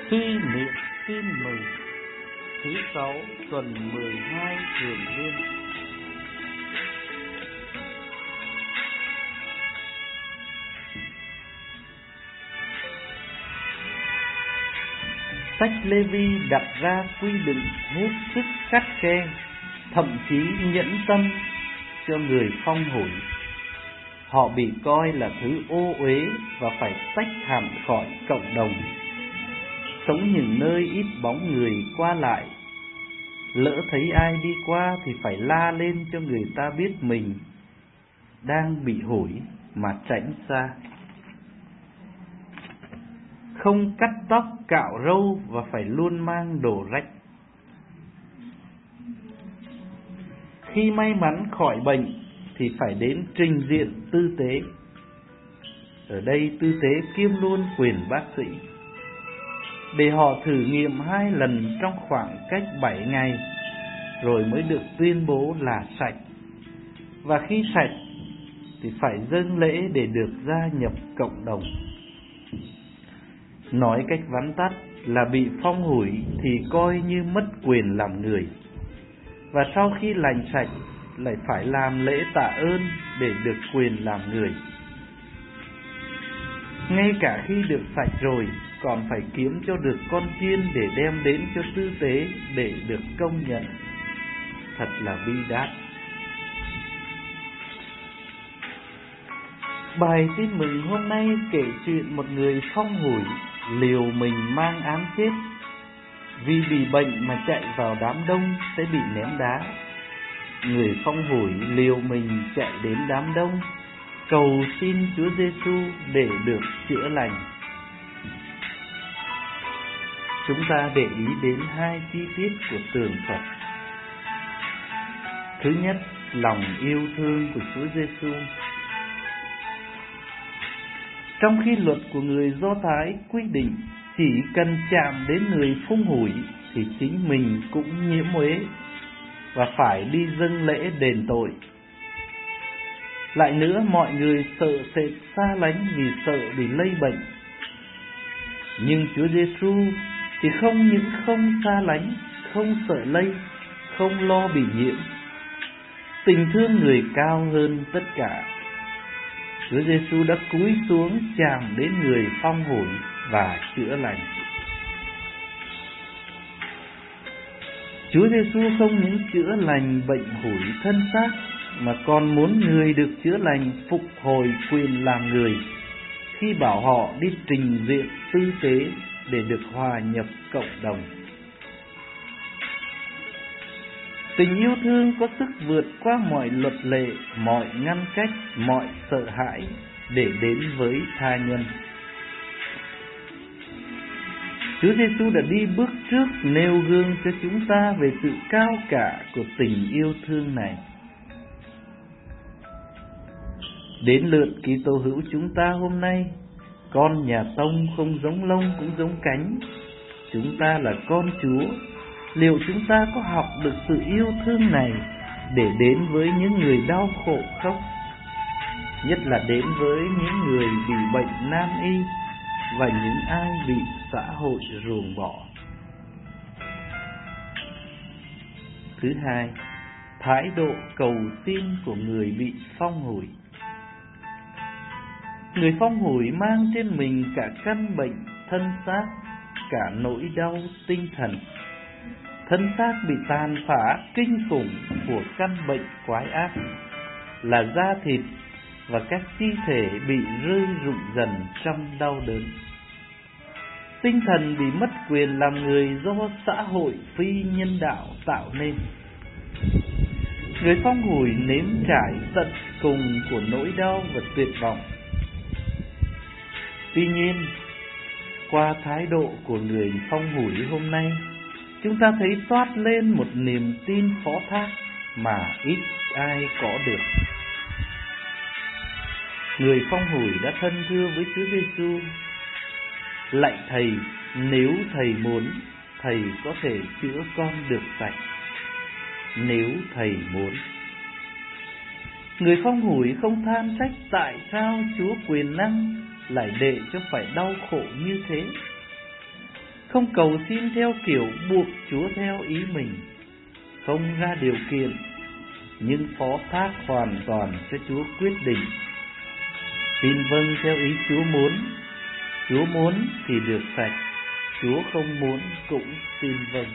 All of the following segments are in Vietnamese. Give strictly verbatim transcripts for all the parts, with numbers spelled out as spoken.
Suy niệm tin mừng thứ sáu tuần mười hai thường niên. Sách Lê-vi đặt ra quy định hết sức khắt khe, thậm chí nhẫn tâm cho người phong hủi. Họ bị coi là thứ ô uế và phải tách hẳn khỏi cộng đồng. Sống những nơi ít bóng người qua lại, lỡ thấy ai đi qua thì phải la lên cho người ta biết mình đang bị hủi mà tránh xa. Không cắt tóc, cạo râu và phải luôn mang đồ rách. Khi may mắn khỏi bệnh thì phải đến trình diện tư tế. Ở đây tư tế kiêm luôn quyền bác sĩ, để họ thử nghiệm hai lần trong khoảng cách bảy ngày, rồi mới được tuyên bố là sạch. Và khi sạch thì phải dâng lễ để được gia nhập cộng đồng. Nói cách vắn tắt là bị phong hủi thì coi như mất quyền làm người, và sau khi lành sạch lại phải làm lễ tạ ơn để được quyền làm người. Ngay cả khi được sạch rồi còn phải kiếm cho được con chiên để đem đến cho tư tế để được công nhận. Thật là bi đát. Bài tin mừng hôm nay kể chuyện một người phong hủi liều mình mang án chết. Vì bị bệnh mà chạy vào đám đông sẽ bị ném đá. Người phong hủi liều mình chạy đến đám đông, cầu xin Chúa Giêsu để được chữa lành. Chúng ta để ý đến hai chi tiết của tường Phật. Thứ nhất, lòng yêu thương của Chúa Giêsu. Trong khi luật của người Do Thái quy định chỉ cần chạm đến người phong hủi thì chính mình cũng nhiễm uế và phải đi dâng lễ đền tội. Lại nữa, mọi người sợ sệt xa lánh vì sợ bị lây bệnh. Nhưng Chúa Giêsu thì không những không xa lánh, không sợ lây, không lo bị nhiễm. Tình thương người cao hơn tất cả. Chúa Giêsu đã cúi xuống chạm đến người phong hủi và chữa lành. Chúa Giêsu không những chữa lành bệnh hủi thân xác mà còn muốn người được chữa lành phục hồi quyền làm người, khi bảo họ đi trình diện tư tế để được hòa nhập cộng đồng. Tình yêu thương có sức vượt qua mọi luật lệ, mọi ngăn cách, mọi sợ hãi để đến với tha nhân. Chúa Giêsu đã đi bước trước nêu gương cho chúng ta về sự cao cả của tình yêu thương này. Đến lượt Kitô hữu chúng ta hôm nay, con nhà Tông không giống lông cũng giống cánh. Chúng ta là con Chúa. Liệu chúng ta có học được sự yêu thương này để đến với những người đau khổ không? Nhất là đến với những người bị bệnh nan y và những ai bị xã hội ruồng bỏ. Thứ hai, thái độ cầu xin của người bị phong hủi. Người phong hủi mang trên mình cả căn bệnh thân xác, cả nỗi đau tinh thần. Thân xác bị tàn phá kinh khủng của căn bệnh quái ác là da thịt và các chi thể bị rơi rụng dần trong đau đớn. Tinh thần bị mất quyền làm người do xã hội phi nhân đạo tạo nên. Người phong hủi nếm trải tận cùng của nỗi đau và tuyệt vọng. Tuy nhiên, qua thái độ của người phong hủi hôm nay, chúng ta thấy toát lên một niềm tin phó thác mà ít ai có được. Người phong hủi đã thân thưa với Chúa Giêsu: lạy Thầy, nếu Thầy muốn, Thầy có thể chữa con được sạch. Nếu Thầy muốn. Người phong hủi không than trách tại sao Chúa quyền năng lại để cho phải đau khổ như thế. không cầu xin theo kiểu buộc Chúa theo ý mình, không ra điều kiện, nhưng phó thác hoàn toàn cho Chúa quyết định. Xin vâng theo ý Chúa muốn. Chúa muốn thì được sạch, Chúa không muốn cũng xin vâng.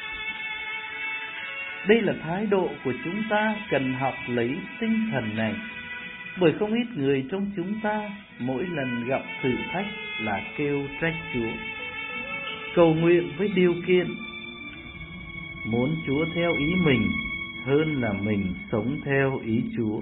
Đây là thái độ của chúng ta cần học lấy tinh thần này, bởi không ít người trong chúng ta mỗi lần gặp thử thách là kêu trách Chúa, cầu nguyện với điều kiện, muốn Chúa theo ý mình hơn là mình sống theo ý Chúa.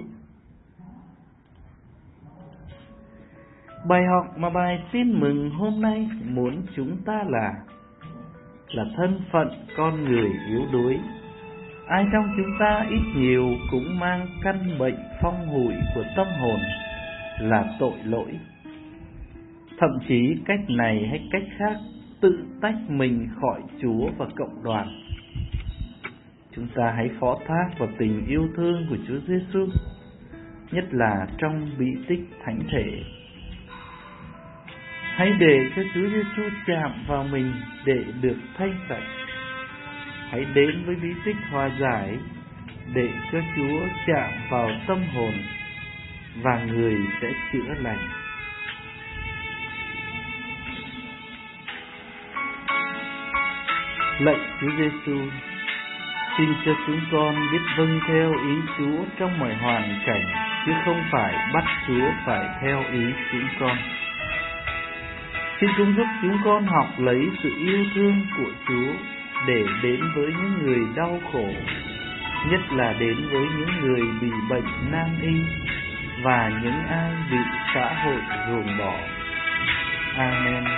Bài học mà bài tin mừng hôm nay muốn chúng ta là là thân phận con người yếu đuối. Ai trong chúng ta ít nhiều cũng mang căn bệnh phong hủi của tâm hồn là tội lỗi. Thậm chí cách này hay cách khác tự tách mình khỏi Chúa và cộng đoàn. Chúng ta hãy phó thác vào tình yêu thương của Chúa Giêsu, nhất là trong bí tích thánh thể. Hãy để cho Chúa Giêsu chạm vào mình để được thay sạch. Hãy đến với bí tích hòa giải để cho Chúa chạm vào tâm hồn và người sẽ chữa lành. Lạy Chúa Giêsu, xin cho chúng con biết vâng theo ý Chúa trong mọi hoàn cảnh, chứ không phải bắt Chúa phải theo ý chúng con. Xin cũng giúp chúng con học lấy sự yêu thương của Chúa để đến với những người đau khổ, nhất là đến với những người bị bệnh nan y và những ai bị xã hội ruồng bỏ. Amen.